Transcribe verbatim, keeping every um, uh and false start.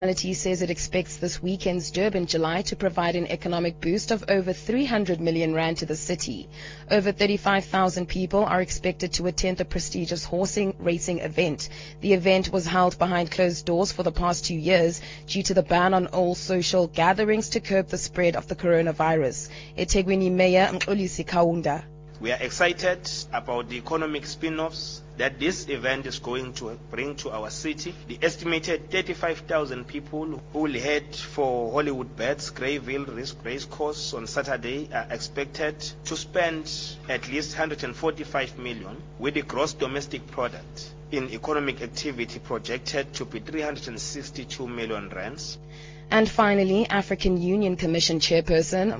Municipality says it expects this weekend's Durban July to provide an economic boost of over three hundred million rand to the city. Over thirty-five thousand people are expected to attend the prestigious horsing racing event. The event was held behind closed doors for the past two years due to the ban on all social gatherings to curb the spread of the coronavirus. eThekwini Mayor Mxolisi Kaunda. We are excited about the economic spin-offs that this event is going to bring to our city. The estimated thirty-five thousand people who will head for Hollywoodbets Greyville Race Course on Saturday are expected to spend at least one hundred forty-five million, with the gross domestic product in economic activity projected to be three hundred sixty-two million rands. And finally, African Union Commission Chairperson